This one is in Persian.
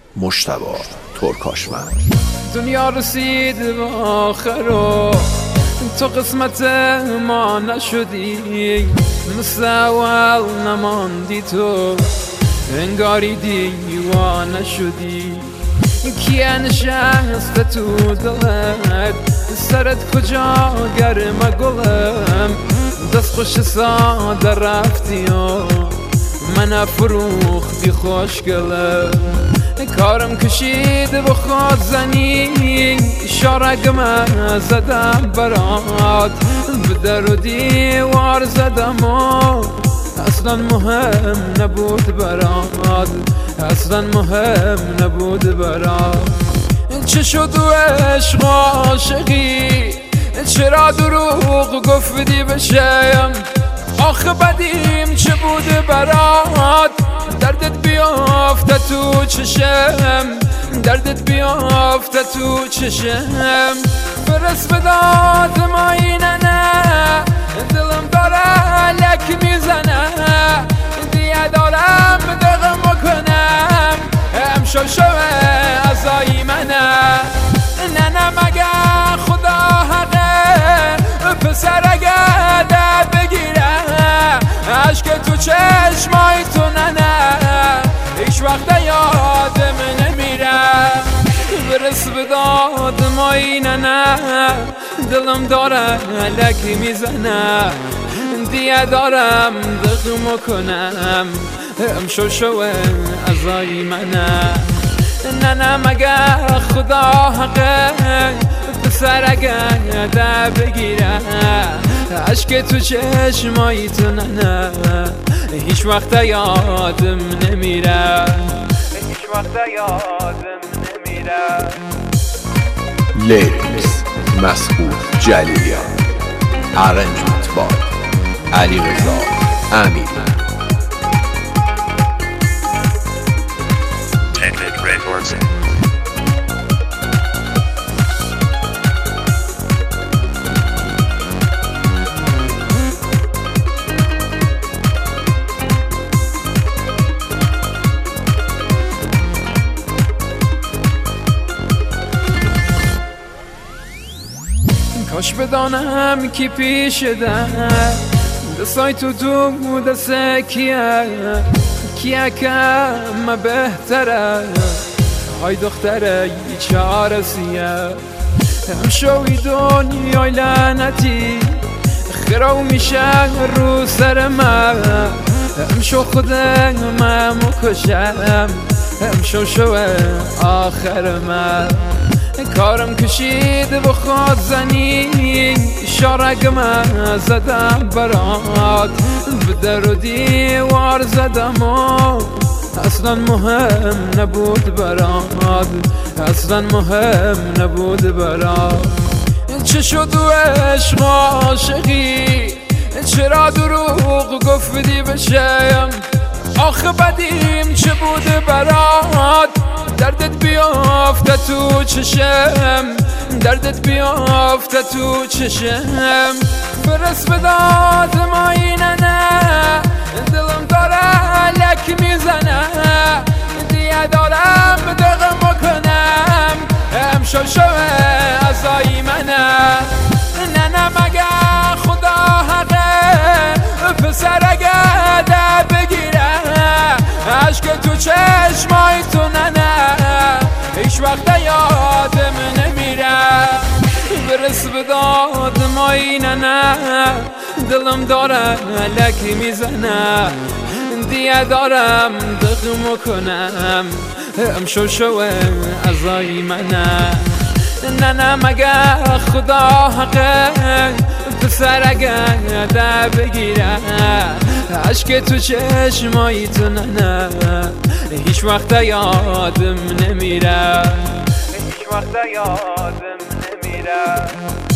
مجتبی ترکاشمر. دنیا رسید به آخر و تو قسمت ما نشدی، مثل اول نماندی تو، انگاری دیوانه شدی. کیه نشسته تو دلت، سرت کجا گرم گلم، دست خوش ساده رفتی و من فروختی خوشگلم. کارم کشید به خود زنی، شارگم زدم برات، به در و دیوار زدم و اصلا مهم نبود برات، اصلا مهم نبود برات. چه شد و عشق عاشقی، چرا دروغ گفتی بشم، آخه بدیم چه بود برات، دردت بیافته تو چشم، دردت بیافته تو چشم. برس به داد ما اینه نه، دلم داره لک میزنه، دیگه دارم دقم بکنم، امشب شوه ازایی منه. نه نه مگه خدا حقه، پسر اگه در بگیره، عشق تو چشمای تو نه هیچ وقت یادم نمیره. برس به داد ما اینه نه، دلم داره لکی میزنه، دیگه دارم دقم کنم، امشب شوه ازایی منه. نه نه مگه خدا حقه، پسر اگه در بگیره، عشق تو چشمایی تو نه هیچ وقت یادم نمیره، هیچ وقت یادم نمیره. لیریکس مسعود جلیلیان، ارنجمنت با علیرضا امیری. کاش بدانم کی پیش ده، دستای تو دست کیه، کیه کم بهتره، های دختره چاره سیه. همشوی دنیای لعنتی خراو میشه رو سر من، همشو خودم مکشم، همشو شوه آخر من. کارم کشید به خود زنی، شارگم زدم برات، به در و دیوار زدم و اصلا مهم نبود برات، اصلا مهم نبود برات. چه شد و عشق عاشقی، چرا دروغ گفتی بشم، آخه بدیم چه بود برات، دردت بیافته تو چشم، دردت بیافته تو چشم. برس به داد ما اینه نه، دلم داره لک میزنه، دیگه دارم دقم بکنم، امشب شوه ازایی منه. نه نه مگه خدا حقه، پسر اگه در بگیره، عشق تو چشمای تو نه هیچ وقت یادم نمیره. برس به داد ما اینه نه، دلم داره لکی میزنه، دیگه دارم دقم کنم، امشب شوه ازایی منه. نه نه مگه خدا حقه، پسر اگه در بگیره، عشق تو چشمایی تو نه هیچ وقت یادم نمیره، هیچ وقت یادم نمیره.